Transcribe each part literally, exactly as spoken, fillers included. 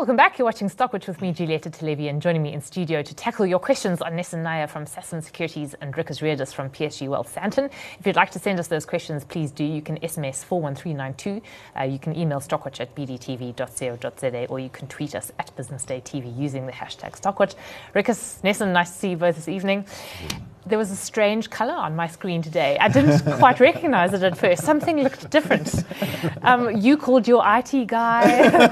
Welcome back. You're watching Stockwatch with me, Julieta Televi, and joining me in studio to tackle your questions are Nesson Nair from Sasson Securities and Rikus Riedis from P S G Wealth Sandton. If you'd like to send us those questions, please do. You can S M S four one three nine two. Uh, you can email stockwatch at b d t v dot co dot z a, or you can tweet us at Business Day T V using the hashtag Stockwatch. Rikus, Nesson, nice to see you both this evening. There was a strange colour on my screen today. I didn't quite recognise it at first. Something looked different. Um, you called your I T guy.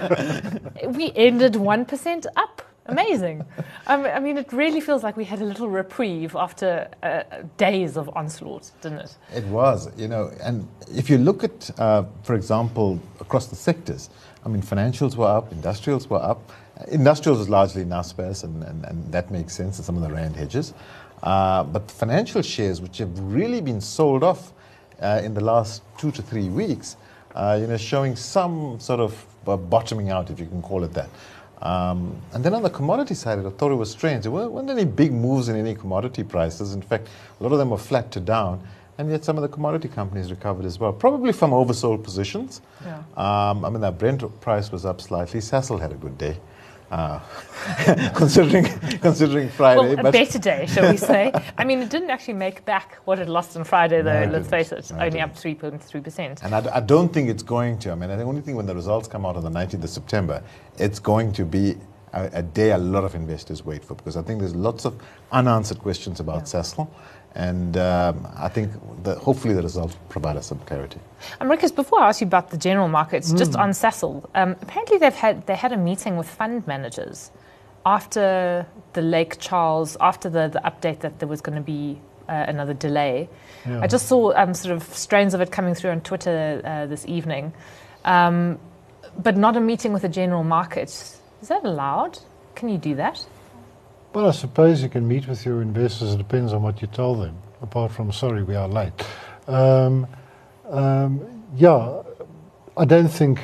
We ended one percent up. Amazing. Um, I mean, it really feels like we had a little reprieve after uh, days of onslaught, didn't it? It was, you know, and if you look at, uh, for example, across the sectors, I mean, financials were up, industrials were up. Industrials was largely Naspers, and, and, and that makes sense, and some of the rand hedges. Uh, but financial shares, which have really been sold off uh, in the last two to three weeks, uh, you know, showing some sort of uh, bottoming out, if you can call it that. Um, and then on the commodity side, I thought it was strange. There weren't any big moves in any commodity prices. In fact, a lot of them were flat to down, and yet some of the commodity companies recovered as well, probably from oversold positions. Yeah. Um, I mean, that Brent price was up slightly. Sasol had a good day. Uh, considering considering Friday. Well, a but better day, shall we say. I mean, it didn't actually make back what it lost on Friday, though, no, let's face it, no, only up three point three percent. And I, I don't think it's going to. I mean, the only thing when the results come out on the nineteenth of September, it's going to be a, a day a lot of investors wait for, because I think there's lots of unanswered questions about yeah. Sasol. And um, I think that hopefully the results provide us some clarity. And Rikus, before I ask you about the general markets, mm. just on Sasol, um, apparently they've had they had a meeting with fund managers after the Lake Charles, after the, the update that there was going to be uh, another delay. Yeah. I just saw um, sort of strains of it coming through on Twitter uh, this evening, um, but not a meeting with the general market. Is that allowed? Can you do that? Well, I suppose you can meet with your investors. It depends on what you tell them, apart from, sorry, we are late. Um, um, yeah, I don't think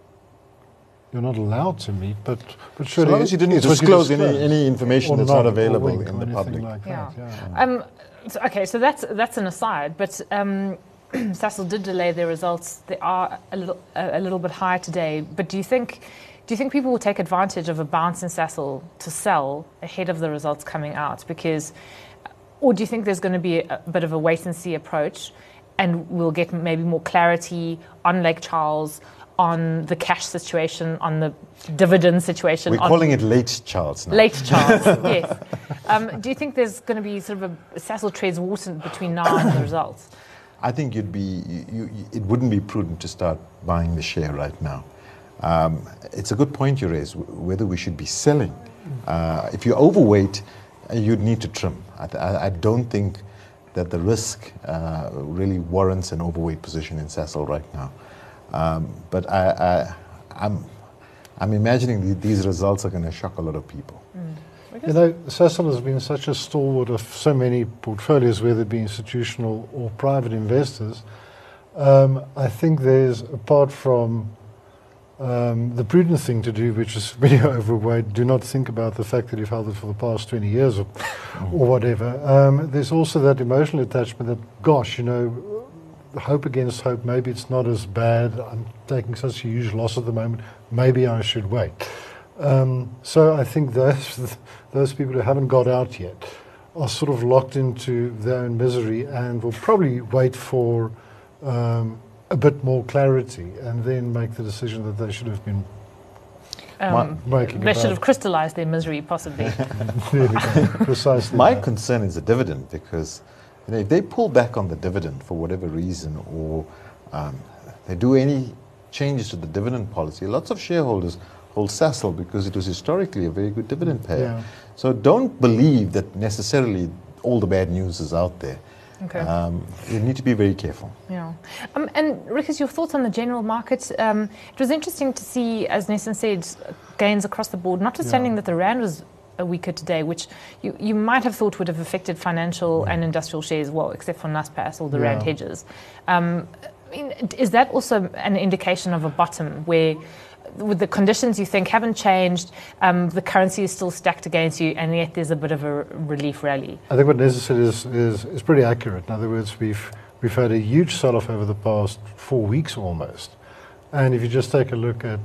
you're not allowed to meet, but, but surely... As long as you didn't disclose, you disclose any, any information that's not, not available in the public. Like yeah. That, yeah. Um, so, okay, so that's, that's an aside, but um, Sasol did delay their results. They are a little, a, a little bit higher today, but do you think... Do you think people will take advantage of a bounce in Sasol to sell ahead of the results coming out? Because, or do you think there's going to be a, a bit of a wait-and-see approach, and we'll get maybe more clarity on Lake Charles, on the cash situation, on the dividend situation? We're on calling it Late Charles now. Late Charles, yes. Um, do you think there's going to be sort of a Sasol treads water between now and the results? I think you'd be. You, you, it wouldn't be prudent to start buying the share right now. Um, it's a good point you raise, whether we should be selling. Uh, if you're overweight, uh, you'd need to trim. I, th- I don't think that the risk uh, really warrants an overweight position in Sasol right now. Um, but I, I, I'm, I'm imagining th- these results are going to shock a lot of people. Mm. You know, Sasol has been such a stalwart of so many portfolios, whether it be institutional or private investors. Um, I think there's, apart from Um, the prudent thing to do, which is when you're overweight, do not think about the fact that you've held it for the past twenty years or, or whatever. Um, there's also that emotional attachment that, gosh, you know, hope against hope, maybe it's not as bad. I'm taking such a huge loss at the moment. Maybe I should wait. Um, so I think those, those people who haven't got out yet are sort of locked into their own misery and will probably wait for um, a bit more clarity, and then make the decision that they should have been um, making. They should have crystallized their misery, possibly. Precisely. My that. concern is the dividend, because you know, if they pull back on the dividend for whatever reason, or um, they do any changes to the dividend policy, lots of shareholders hold Sasol because it was historically a very good dividend payer. Yeah. So don't believe that necessarily all the bad news is out there. Okay. Um, you need to be very careful. Yeah. Um, and Rikus, your thoughts on the general market? Um, it was interesting to see, as Nesson said, gains across the board, notwithstanding yeah. that the rand was a weaker today, which you, you might have thought would have affected financial yeah. and industrial shares, well, except for Naspers or the yeah. rand hedges. Um, I mean, is that also an indication of a bottom where, with the conditions you think haven't changed, um, the currency is still stacked against you, and yet there's a bit of a relief rally? I think what Nessa said is, is, is pretty accurate. In other words, we've we've had a huge sell-off over the past four weeks almost. And if you just take a look at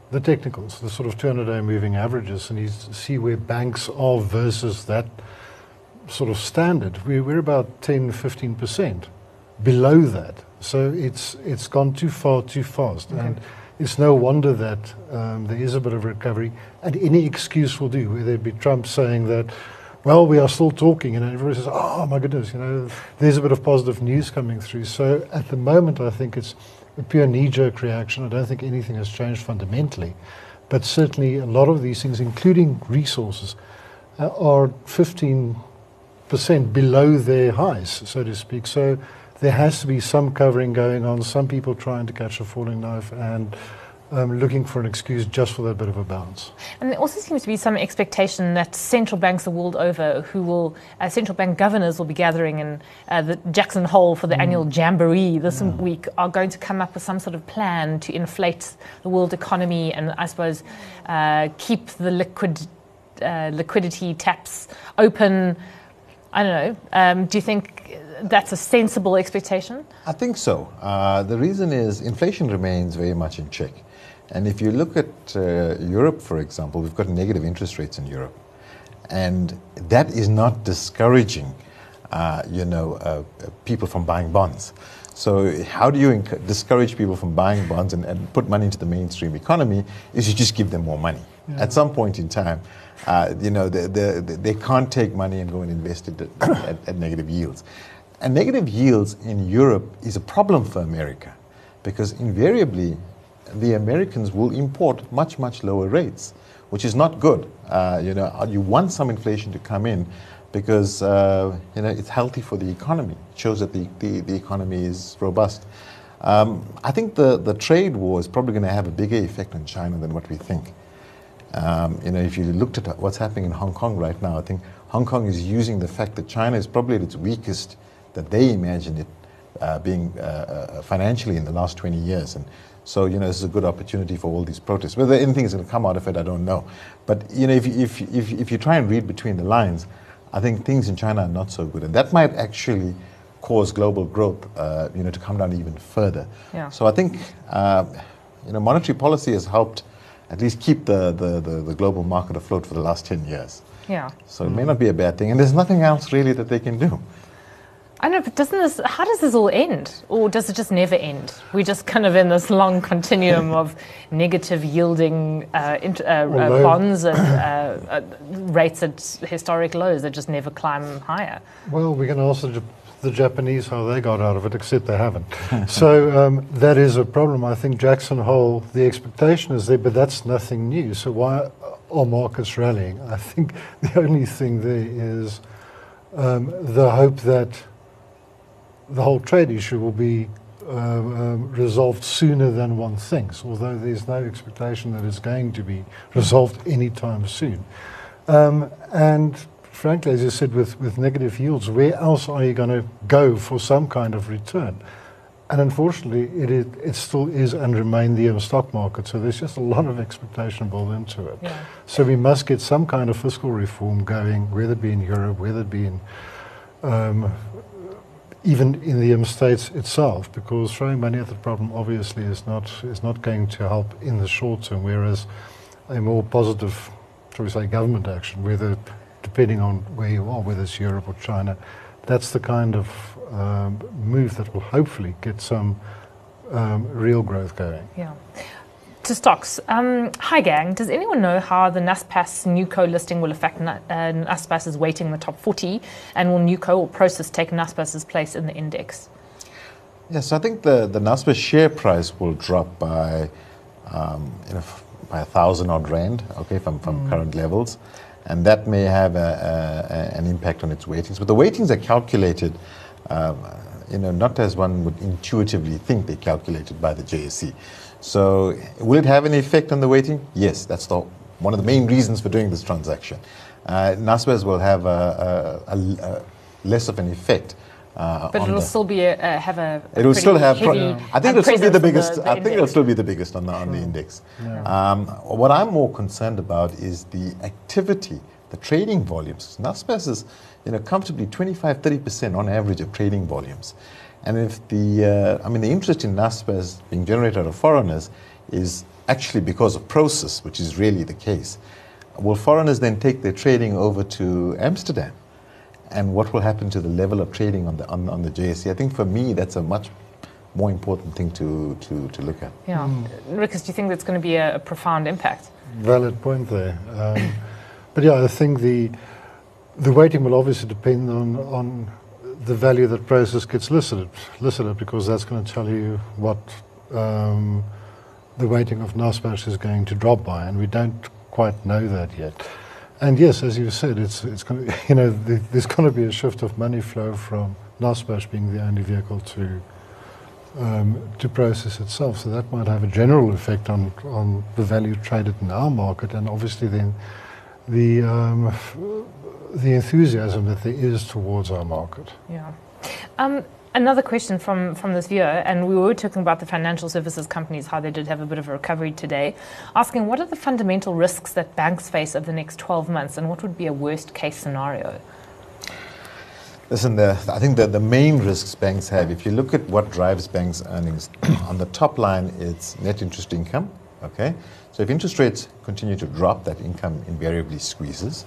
the technicals, the sort of two hundred day moving averages, and you see where banks are versus that sort of standard. We, we're about ten, fifteen percent below that. So it's it's gone too far, too fast. Okay. And it's no wonder that um, there is a bit of recovery, and any excuse will do, whether it be Trump saying that, well, we are still talking, and everybody says, oh my goodness, you know, there's a bit of positive news coming through. So at the moment, I think it's a pure knee-jerk reaction. I don't think anything has changed fundamentally. But certainly a lot of these things, including resources, uh, are fifteen percent below their highs, so to speak. So there has to be some covering going on, some people trying to catch a falling knife and um, looking for an excuse just for that bit of a bounce. And there also seems to be some expectation that central banks the world over, who will, uh, central bank governors will be gathering in uh, the Jackson Hole for the mm. annual Jamboree this yeah. week, are going to come up with some sort of plan to inflate the world economy and, I suppose, uh, keep the liquid uh, liquidity taps open. I don't know. Um, do you think that's a sensible expectation? I think so. Uh, the reason is inflation remains very much in check. And if you look at uh, Europe, for example, we've got negative interest rates in Europe. And that is not discouraging, uh, you know, uh, people from buying bonds. So how do you enc- discourage people from buying bonds and, and put money into the mainstream economy is you just give them more money. Yeah. At some point in time, uh, you know, they, they, they can't take money and go and invest it at, at, at negative yields. And negative yields in Europe is a problem for America because invariably the Americans will import much, much lower rates, which is not good. Uh, you know, you want some inflation to come in because, uh, you know, it's healthy for the economy. It shows that the, the, the economy is robust. Um, I think the, the trade war is probably going to have a bigger effect on China than what we think. Um, you know, if you looked at what's happening in Hong Kong right now, I think Hong Kong is using the fact that China is probably at its weakest that they imagine it uh, being uh, uh, financially in the last twenty years. And so, you know, this is a good opportunity for all these protests. Whether anything is going to come out of it, I don't know. But, you know, if, if, if, if you try and read between the lines, I think things in China are not so good. And that might actually cause global growth, uh, you know, to come down even further. Yeah. So I think, uh, you know, monetary policy has helped at least keep the, the, the, the global market afloat for the last ten years. Yeah. So mm. it may not be a bad thing. And there's nothing else really that they can do. I know, but doesn't this, how does this all end? Or does it just never end? We're just kind of in this long continuum of negative yielding uh, int- uh, uh, bonds and uh, uh, rates at historic lows that just never climb higher. Well, we can ask the, the Japanese how they got out of it, except they haven't. So um, that is a problem. I think Jackson Hole, the expectation is there, but that's nothing new. So why are markets rallying? I think the only thing there is um, the hope that the whole trade issue will be uh, um, resolved sooner than one thinks, although there's no expectation that it's going to be resolved anytime soon. Um, and frankly, as you said, with, with negative yields, where else are you going to go for some kind of return? And unfortunately, it, is, it still is and remain the um, stock market, so there's just a lot of expectation built into it. Yeah. So we must get some kind of fiscal reform going, whether it be in Europe, whether it be in um, even in the um, States itself, because throwing money at the problem obviously is not is not going to help in the short term, whereas a more positive, shall we say, government action, whether, depending on where you are, whether it's Europe or China, that's the kind of um, move that will hopefully get some um, real growth going. Yeah. To stocks. Um, hi, gang. Does anyone know how the Naspers Newco listing will affect uh, Naspers' weighting in the top forty? And will Newco or Prosus take Naspers' place in the index? Yes, I think the, the Naspers share price will drop by um, you know, by a thousand odd rand, okay, from, from mm. current levels. And that may have a, a, an impact on its weightings. But the weightings are calculated, um, you know, not as one would intuitively think they're calculated by the J S E. So will it have any effect on the weighting? Yes, that's the, one of the main reasons for doing this transaction. Uh, Naspers will have a, a, a, a less of an effect. Uh, but it'll still be a, uh, have a, a it will still have. Heavy Pro- I think it'll still be the biggest. The, the I think it'll still be the biggest on the on sure. the index. Yeah. Um, what I'm more concerned about is the activity, the trading volumes. Naspers is, you know, comfortably twenty-five, thirty percent on average of trading volumes. And if the, uh, I mean, the interest in Naspers being generated out of foreigners is actually because of process, which is really the case, will foreigners then take their trading over to Amsterdam? And what will happen to the level of trading on the on, on the J S E? I think for me, that's a much more important thing to, to, to look at. Yeah. Mm. Rikus, do you think that's going to be a, a profound impact? Valid point there. Um, but yeah, I think the the weighting will obviously depend on, on the value that Prosus gets listed, listed because that's going to tell you what um, the weighting of Naspers is going to drop by, and we don't quite know that yet. And yes, as you said, it's it's going to, you know, the, there's going to be a shift of money flow from Naspers being the only vehicle to um, to Prosus itself. So that might have a general effect on on the value traded in our market, and obviously then the um, the enthusiasm that there is towards our market. Yeah. Um, Another question from, from this viewer, and we were talking about the financial services companies, how they did have a bit of a recovery today, asking what are the fundamental risks that banks face over the next twelve months, and what would be a worst case scenario? Listen, the, I think that the main risks banks have, if you look at what drives banks' earnings, on the top line, it's net interest income, okay? So if interest rates continue to drop, that income invariably squeezes.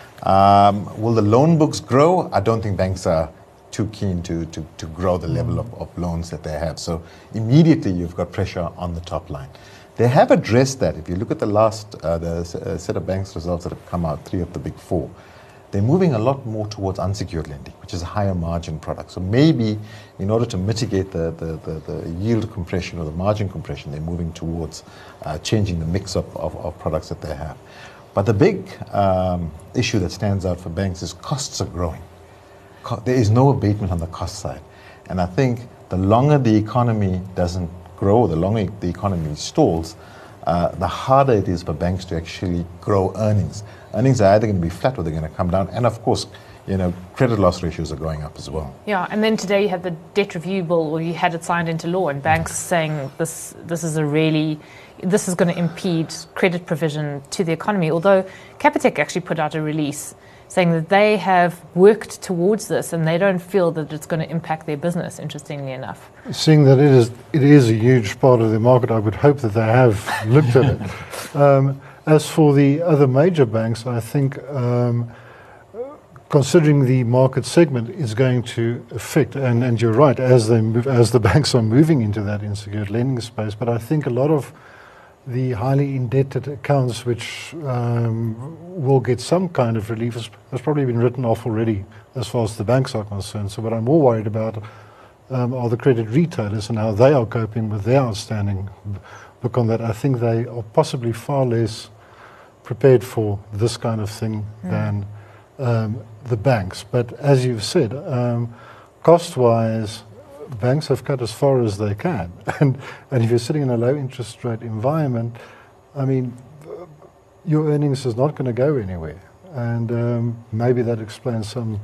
Um, will the loan books grow? I don't think banks are too keen to, to, to grow the level of, of loans that they have. So immediately you've got pressure on the top line. They have addressed that. If you look at the last uh, the uh, set of banks results that have come out, three of the big four, they're moving a lot more towards unsecured lending, which is a higher margin product. So maybe in order to mitigate the, the, the, the yield compression or the margin compression, they're moving towards uh, changing the mix of, of, of products that they have. But the big um, issue that stands out for banks is costs are growing. There is no abatement on the cost side. And I think the longer the economy doesn't grow, the longer the economy stalls, uh, the harder it is for banks to actually grow earnings. Earnings are either going to be flat or they're going to come down. And of course, you know, credit loss ratios are going up as well. Yeah, and then today you had the debt review bill, or you had it signed into law, and banks mm-hmm. saying this this is a really, this is going to impede credit provision to the economy. Although Capitec actually put out a release saying that they have worked towards this and they don't feel that it's going to impact their business, interestingly enough. Seeing that it is it is a huge part of the market, I would hope that they have looked at it. Um, as for the other major banks, I think um, considering the market segment is going to affect, and, and you're right, as they move, as the banks are moving into that unsecured lending space, but I think a lot of the highly indebted accounts, which um, will get some kind of relief, has, has probably been written off already as far as the banks are concerned. So what I'm more worried about um, are the credit retailers and how they are coping with their outstanding book on that. I think they are possibly far less prepared for this kind of thing mm. than um, the banks. But as you've said, um, cost-wise, banks have cut as far as they can, and and if you're sitting in a low interest rate environment, I mean, your earnings is not going to go anywhere, and um, maybe that explains some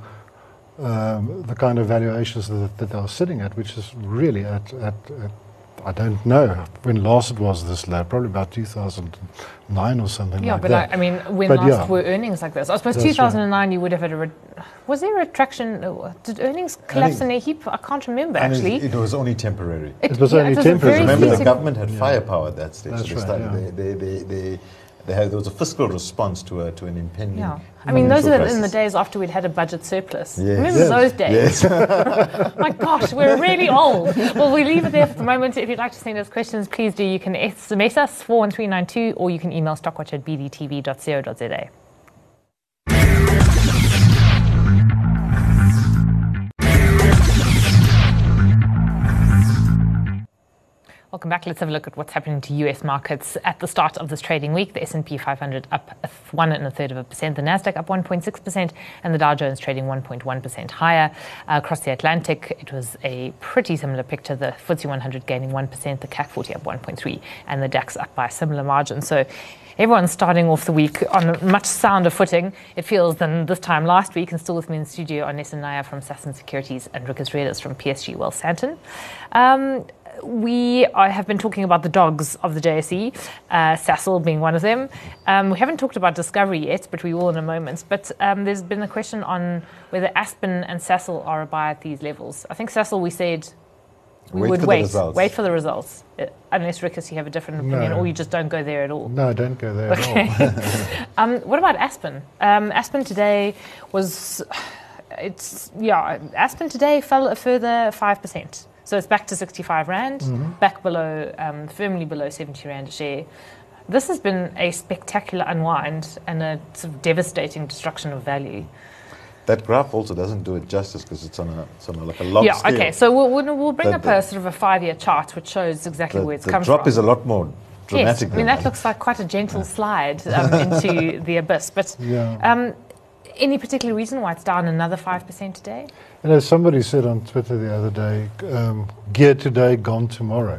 um, the kind of valuations that, that they're sitting at, which is really at, at, at I don't know when last it was this low, probably about two thousand nine or something yeah, like but that. I, I mean, when but last yeah, were earnings like this? I suppose That's two thousand nine right. you would have had a... Re- was there a retraction? Did earnings collapse in a heap? I can't remember, actually. It, it was only temporary. It, it was yeah, only it was temporary. Remember, the fleeting. government had Yeah. firepower at that stage. That's so they right, started, yeah. they, they, they, they, they had, there was a fiscal response to a, to an impending. Yeah. I mean, those are financial in the crisis. days after we'd had a budget surplus. Yes. Remember Yes. those days? Yes. My gosh, we're really old. Well, we leave it there for the moment. If you'd like to send us questions, please do. You can S M S us four one three nine two, or you can email stockwatch at b d t v dot co dot z a. Welcome back. Let's have a look at what's happening to U S markets at the start of this trading week. The S and P five hundred up a th- one and a third of a percent, the Nasdaq up one point six percent, and the Dow Jones trading one point one percent higher. Uh, across the Atlantic, it was a pretty similar picture. The F T S E one hundred gaining one percent, the C A C forty up one point three, and the DAX up by a similar margin. So everyone's starting off the week on a much sounder footing, it feels, than this time last week. And still with me in the studio are Nessun Nair from Sasson Securities and Rikus Reders from P S G Wealth Sandton. Um, We I have been talking about the dogs of the J S E, uh, Sasol being one of them. Um, we haven't talked about Discovery yet, but we will in a moment. But um, there's been a question on whether Aspen and Sasol are a buy at these levels. I think Sasol, we said We Wait would for the wait, results. wait for the results, uh, unless Rikus, you have a different opinion, No. or you just don't go there at all. No, don't go there Okay. at all. um, what about Aspen? Um, Aspen today was, it's yeah, Aspen today fell a further five percent. So it's back to sixty-five rand, Mhm. back below, um, firmly below seventy rand a share. This has been a spectacular unwind and a sort of devastating destruction of value. That graph also doesn't do it justice because it's on a, it's on a, like a log Yeah, scale. okay. So we'll, we'll we'll bring The- up the- a sort of a five-year chart which shows exactly The, where it's the come drop from. is a lot more dramatic Yes, I mean than that looks like quite a gentle slide um, into the abyss. But Yeah. um, any particular reason why it's down another five percent today? You know, somebody said on Twitter the other day, um, gear today, gone tomorrow.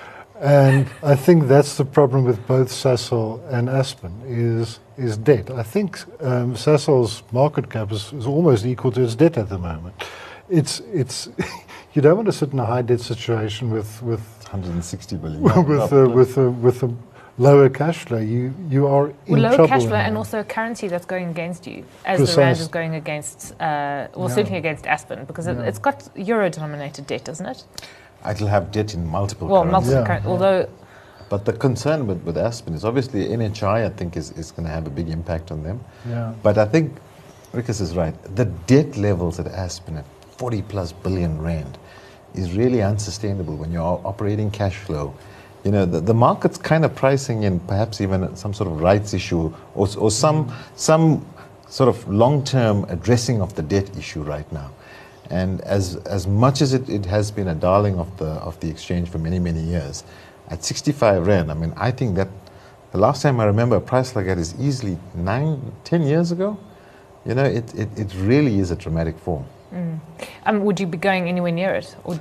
And I think that's the problem with both Sasol and Aspen is is debt. I think um, Sasol's market cap is, is almost equal to its debt at the moment. It's it's you don't want to sit in a high debt situation with with one hundred sixty billion. with No, a, no. with a, with a lower cash flow. You you are in Well, lower trouble. cash in flow that. and also a currency that's going against you, as the rand Precise. is going against, uh, well, Yeah. certainly against Aspen, because it, Yeah. it's got euro-denominated debt, doesn't it? It'll have debt in multiple Well, currencies. multiple Yeah. curren- although But the concern with, with Aspen is obviously N H I, I think, is, is going to have a big impact on them. Yeah. But I think Rikus is right. The debt levels at Aspen at forty plus billion rand is really unsustainable when you're operating cash flow. You know, the, the market's kind of pricing in perhaps even some sort of rights issue or, or some, some sort of long-term addressing of the debt issue right now. And as, as much as it, it has been a darling of the, of the exchange for many, many years, at sixty-five rand, I mean, I think that the last time I remember a price like that is easily nine, ten years ago. You know, it, it, it really is a dramatic fall. mm. um, would you be going anywhere near it? Or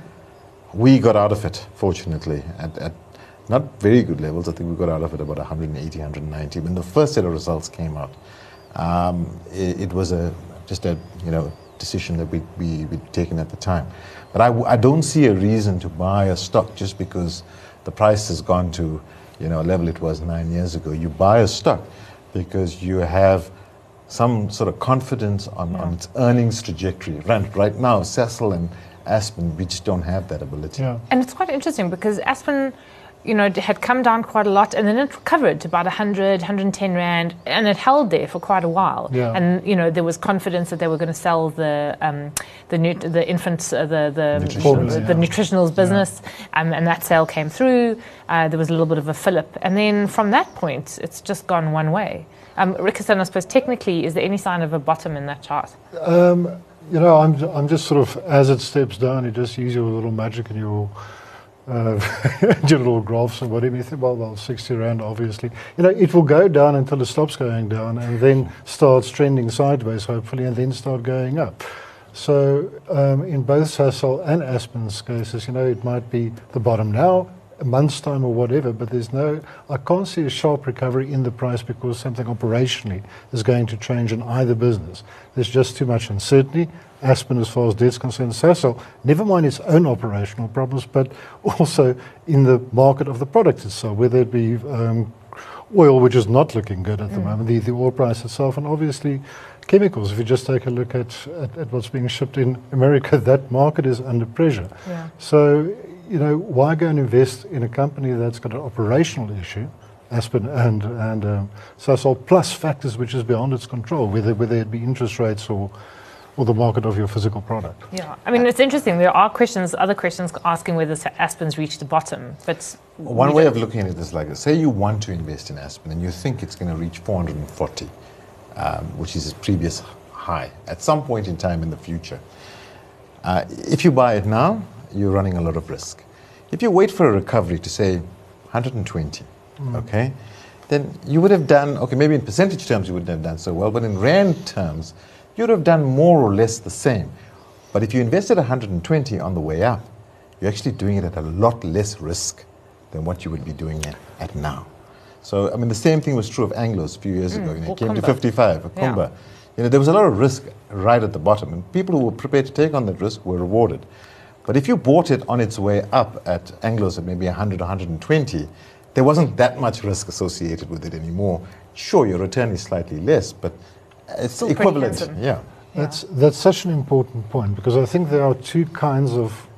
We got out of it, fortunately, at, at not very good levels. I think we got out of it about one eighty, one ninety. When the first set of results came out, um, it, it was a just a you know decision that we we we'd taken at the time. But I, w- I don't see a reason to buy a stock just because the price has gone to you know a level it was nine years ago. You buy a stock because you have some sort of confidence on, on its earnings trajectory. Right, right now, Sasol and Aspen, we just don't have that ability. Yeah. And it's quite interesting because Aspen, you know, had come down quite a lot and then it recovered to about one hundred, one ten rand and it held there for quite a while. Yeah. And, you know, there was confidence that they were going to sell the um, the, nut- the infant, uh, the, the, Nutritionals, the, the yeah. nutritionals business um, and that sale came through. Uh, there was a little bit of a fillip. And then from that point, it's just gone one way. Um, Rikus, I suppose technically, is there any sign of a bottom in that chart? Um, you know, I'm I'm just sort of as it steps down, you just use your little magic and your uh, your little graphs and whatever. You think, well, well, sixty rand, obviously. You know, it will go down until it stops going down, and then starts trending sideways, hopefully, and then start going up. So, um, in both Sasol and Aspen's cases, you know, it might be the bottom now, a month's time or whatever, but there's no, I can't see a sharp recovery in the price because something operationally is going to change in either business. There's just too much uncertainty. Aspen, as far as debt's concerned, Sasol, never mind its own operational problems, but also in the market of the product itself, whether it be um, oil, which is not looking good at the Mm. moment, the, the oil price itself, and obviously chemicals. If you just take a look at, at, at what's being shipped in America, that market is under pressure. Yeah. So, you know, why go and invest in a company that's got an operational issue, Aspen and and um, Sasol, plus factors which is beyond its control, whether whether it be interest rates or or the market of your physical product. Yeah, I mean, it's interesting. There are questions, other questions asking whether Aspen's reached the bottom, but One we way don't- of looking at it is like this. Say you want to invest in Aspen and you think it's going to reach four hundred forty, um, which is its previous high, at some point in time in the future. Uh, if you buy it now, you're running a lot of risk. If you wait for a recovery to say one hundred twenty, okay, then you would have done, okay, maybe in percentage terms you wouldn't have done so well, but in rand terms, you'd have done more or less the same. But if you invested one hundred twenty on the way up, you're actually doing it at a lot less risk than what you would be doing it at now. So, I mean, the same thing was true of Anglos a few years ago. You know, or it came to Kumba. fifty-five, or Yeah. Kumba. You know, there was a lot of risk right at the bottom, and people who were prepared to take on that risk were rewarded. But if you bought it on its way up at Anglos at maybe one hundred, one hundred twenty, there wasn't that much risk associated with it anymore. Sure, your return is slightly less, but it's Still pretty equivalent. handsome. Yeah. That's that's such an important point because I think there are two kinds of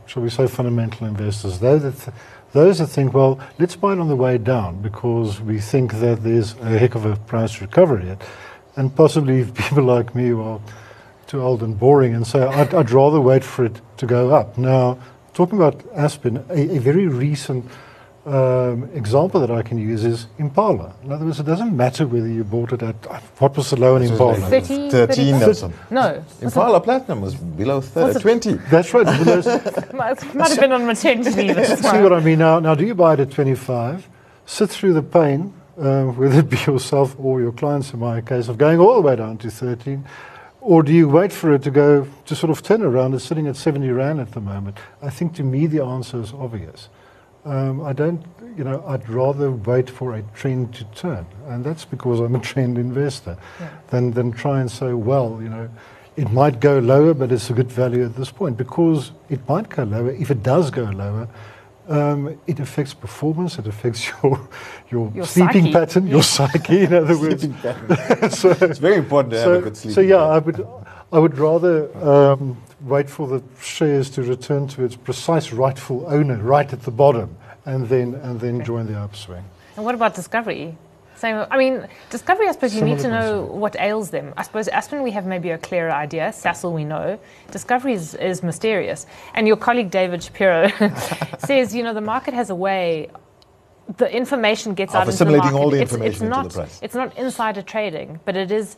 shall we say, fundamental investors. Those that, th- those that think, well, let's buy it on the way down because we think that there's a heck of a price recovery yet. And possibly people like me who are too old and boring and say, I'd, I'd rather wait for it to go up. Now, talking about Aspen, a, a very recent um, example that I can use is Impala. In other words, it doesn't matter whether you bought it at, what was the low in This was Impala? like thirty, thirteen thirty? or something. No. Impala Platinum was below thirty, Was it- twenty. That's right. But those- Might might have been on maternity leave. at the See time. what I mean? Now, now, do you buy it at twenty-five, sit through the pain, uh, whether it be yourself or your clients in my case, of going all the way down to thirteen, or do you wait for it to go to sort of turn around? It's sitting at seventy rand at the moment. I think to me the answer is obvious. Um, I don't, you know, I'd rather wait for a trend to turn, and that's because I'm a trend investor, Yeah. than than try and say, well, you know, it might go lower, but it's a good value at this point, because it might go lower. If it does go lower, um, it affects performance. It affects your your, Your sleeping psyche. pattern, your psyche. In other words, Sleeping pattern. so, It's very important to have a good so, sleeping so yeah, I pattern. would I would rather um, wait for the shares to return to its precise rightful owner, right at the bottom, and then and then Okay. join the upswing. And what about Discovery? Same. I mean, Discovery, I suppose you need to Similar know concept. what ails them. I suppose Aspen, we have maybe a clearer idea. Sasol, we know. Discovery is, is mysterious. And your colleague David Shapiro says, you know, the market has a way. The information gets Of out into the assimilating market. all the it's, information it's into not, the price. It's not insider trading, but it is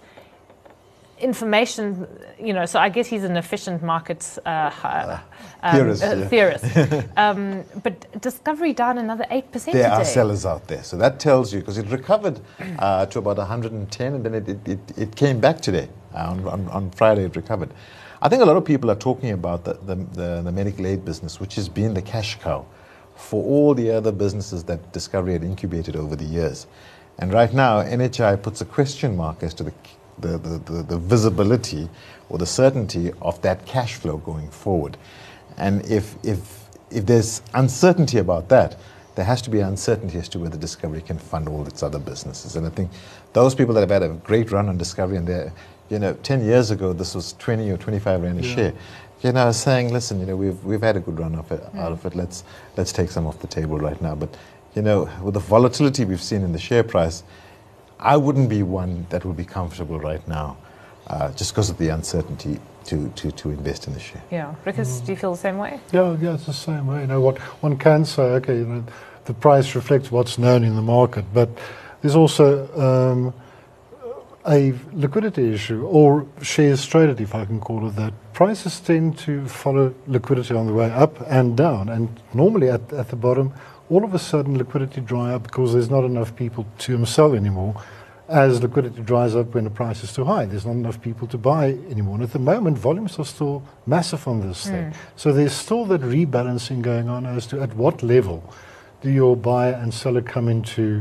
information. You know, so I guess he's an efficient market uh, uh, um, theorist, uh, yeah. theorist. um, but Discovery down another eight percent There today. are sellers out there. So that tells you, because it recovered uh, to about one hundred ten, and then it, it, it, it came back today. Uh, on, on, on Friday, it recovered. I think a lot of people are talking about the, the, the, the medical aid business, which has been the cash cow for all the other businesses that Discovery had incubated over the years. And right now, N H I puts a question mark as to the, the, the, the, the visibility or the certainty of that cash flow going forward. And if, if, if there's uncertainty about that, there has to be uncertainty as to whether Discovery can fund all its other businesses. And I think those people that have had a great run on Discovery, and they're, you know, ten years ago, this was twenty or twenty-five rand a Yeah. share. You know, saying, listen, you know, we've we've had a good run of it, out of it. Let's let's take some off the table right now. But you know, with the volatility we've seen in the share price, I wouldn't be one that would be comfortable right now, uh, just because of the uncertainty to, to, to invest in the share. Yeah. Rikus, do you feel the same way? Yeah, yeah, it's the same way. You know, what one can say, okay, you know, the price reflects what's known in the market, but there's also um, a liquidity issue, or shares traded, if I can call it that. Prices tend to follow liquidity on the way up and down, and normally at, at the bottom, all of a sudden liquidity dry up because there's not enough people to sell anymore. As liquidity dries up when the price is too high, there's not enough people to buy anymore. And at the moment, volumes are still massive on this thing. So there's still that rebalancing going on as to at what level do your buyer and seller come into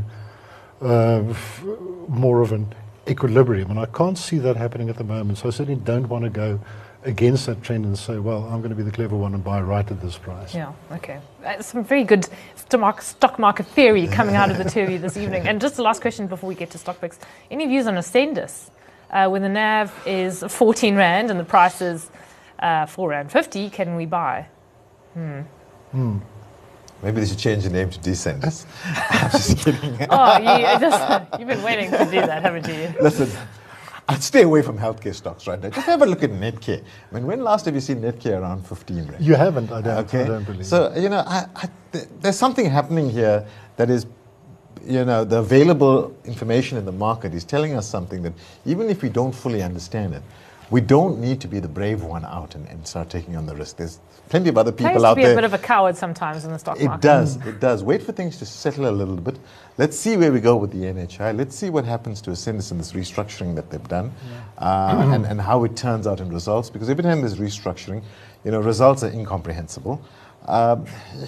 uh, f- more of an equilibrium. And I can't see that happening at the moment. So I certainly don't want to go against that trend and say, well, I'm going to be the clever one and buy right at this price. Yeah, okay. Uh, some very good stock stock market theory coming out of the two of you this evening. And just the last question before we get to stock picks. Any views on Ascendus? Uh, when the N A V is fourteen rand and the price is uh, four rand fifty, can we buy? Hmm. Hmm. Maybe they should change the name to Descenders. I'm just kidding. Oh, you, it just, you've been waiting to do that, haven't you? Listen, I'd stay away from healthcare stocks right now. Just have a look at Netcare. I mean, when last have you seen Netcare around fifteen rand? You haven't, I don't, Okay. I don't believe. So, you know, I, I, th- there's something happening here that is, you know, the available information in the market is telling us something that even if we don't fully understand it, we don't need to be the brave one out and, and start taking on the risk. There's plenty of other Plays people to out be there. a bit of a coward sometimes in the stock It market. does, it does. Wait for things to settle a little bit. Let's see where we go with the N H I. Let's see what happens to Ascendus in this restructuring that they've done, uh, and, and how it turns out in results. Because every time there's restructuring, you know, results are incomprehensible. Um,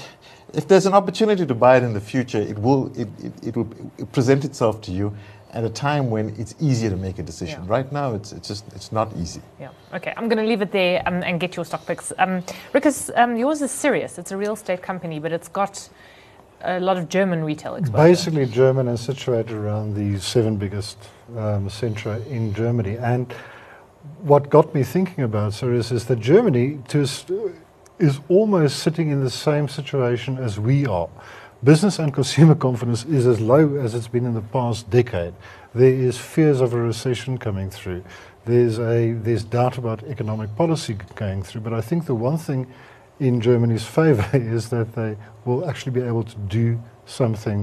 if there's an opportunity to buy it in the future, it will it, it, it will present itself to you at a time when it's easier to make a decision. Yeah. Right now, it's it's just it's not easy. Yeah. Okay. I'm going to leave it there um, and get your stock picks. Um, Rikus, um, yours is Sirius. It's a real estate company, but it's got a lot of German retail exposure. Basically German and situated around the seven biggest um, centra in Germany. And what got me thinking about Sirius is that Germany, to s- is almost sitting in the same situation as we are. Business and consumer confidence is as low as it's been in the past decade. There is fears of a recession coming through. There's a there's doubt about economic policy going through. But I think the one thing in Germany's favor is that they will actually be able to do something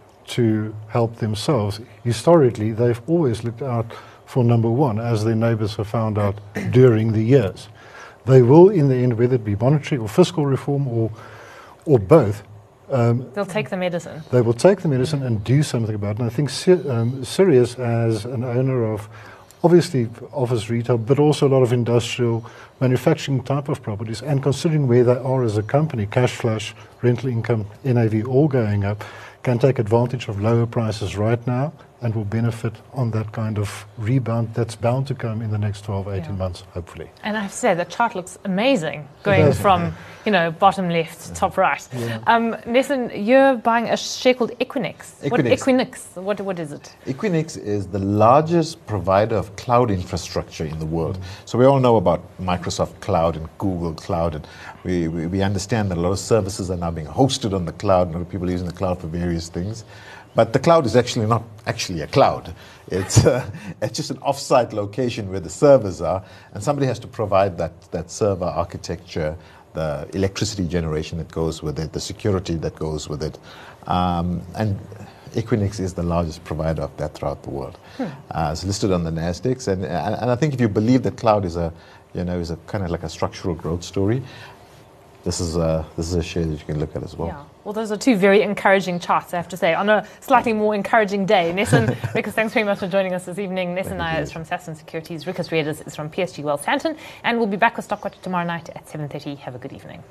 to help themselves. Historically, they've always looked out for number one, as their neighbours have found out during the years. They will, in the end, whether it be monetary or fiscal reform or or both, um, they'll take the medicine. They will take the medicine and do something about it. And I think um, Sirius, as an owner of obviously office retail, but also a lot of industrial manufacturing type of properties, and considering where they are as a company, cash flush, rental income, N A V all going up, can take advantage of lower prices right now and will benefit on that kind of rebound that's bound to come in the next twelve, eighteen yeah. months, hopefully. And I have to say, the chart looks amazing, going from, you know, bottom left to top right. Yeah. Um, Nesson, you're buying a share called Equinix. Equinix. What, Equinix, what, what is it? Equinix is the largest provider of cloud infrastructure in the world. Mm. So we all know about Microsoft Cloud and Google Cloud, and we, we, we understand that a lot of services are now being hosted on the cloud, and people are using the cloud for various things. But the cloud is actually not actually a cloud. It's, uh, it's just an off-site location where the servers are, and somebody has to provide that, that server architecture, the electricity generation that goes with it, the security that goes with it. Um, and Equinix is the largest provider of that throughout the world. Hmm. Uh, it's listed on the NASDAQ, and, and, and I think if you believe that cloud is a, you know, is a kind of like a structural growth story, This is a this is a share that you can look at as well. Yeah. Well, those are two very encouraging charts, I have to say, on a slightly more encouraging day. Nesson, Rikus, thanks very much for joining us this evening. Nesson Nair is from Sasfin Securities. Rikus Redes is from P S G Wealth Sandton. And we'll be back with Stockwatch tomorrow night at seven thirty. Have a good evening.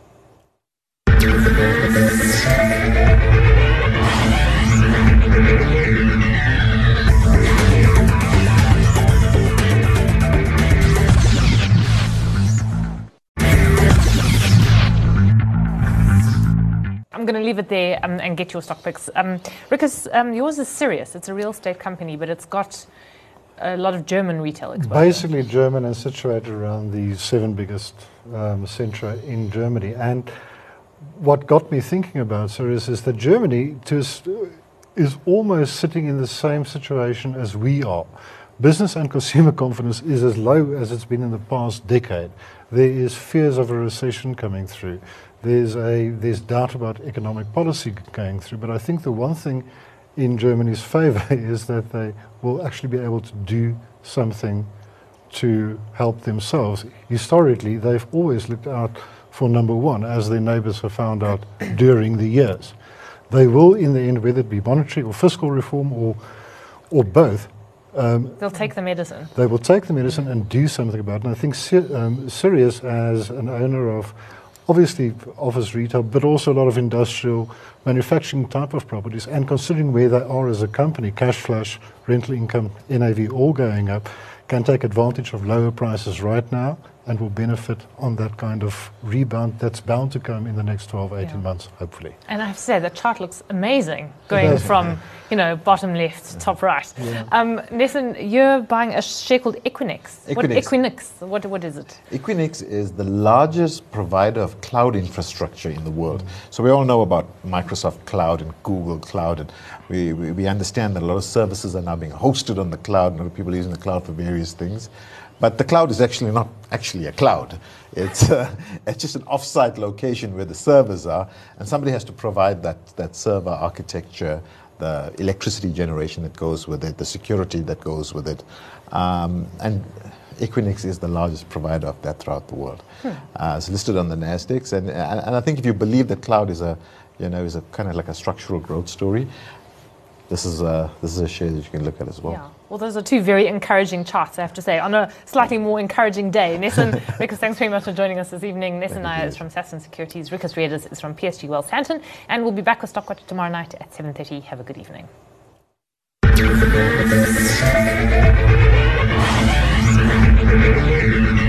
I'm going to leave it there um, and get your stock picks. Um, Rikus, um, yours is Sirius. It's a real estate company, but it's got a lot of German retail exposure. Basically German and situated around the seven biggest um, centra in Germany. And what got me thinking about Sirius is that Germany to, is almost sitting in the same situation as we are. Business and consumer confidence is as low as it's been in the past decade. There is fears of a recession coming through. There's a there's doubt about economic policy going through. But I think the one thing in Germany's favor is that they will actually be able to do something to help themselves. Historically, they've always looked out for number one, as their neighbours have found out during the years. They will, in the end, whether it be monetary or fiscal reform or or both, Um, they'll take the medicine. They will take the medicine and do something about it. And I think um, Sirius, as an owner of obviously office retail, but also a lot of industrial manufacturing type of properties, and considering where they are as a company, cash flush, rental income, N A V all going up, can take advantage of lower prices right now and will benefit on that kind of rebound that's bound to come in the next twelve, eighteen yeah. months, hopefully. And I have to say, the chart looks amazing, going from, you know, bottom left to top right. Yeah. Um, Nesson, you're buying a share called Equinix. Equinix. What, Equinix, what, what is it? Equinix is the largest provider of cloud infrastructure in the world. Mm. So we all know about Microsoft Cloud and Google Cloud, and we, we, we understand that a lot of services are now being hosted on the cloud, and people are using the cloud for various things. But the cloud is actually not actually a cloud. It's, uh, it's just an off-site location where the servers are, and somebody has to provide that, that server architecture, the electricity generation that goes with it, the security that goes with it. Um, and Equinix is the largest provider of that throughout the world. Hmm. Uh, it's listed on the NASDAQ, and, and, and I think if you believe that cloud is a, you know, is a kind of like a structural growth story, This is a this is a share that you can look at as well. Yeah. Well, those are two very encouraging charts, I have to say, on a slightly more encouraging day. Nesson, Rikus, thanks very much for joining us this evening. Nesson Nair is from Sasfin Securities. Rikus Redes is from P S G Wealth Sandton. And we'll be back with Stockwatch tomorrow night at seven thirty. Have a good evening. Thank you.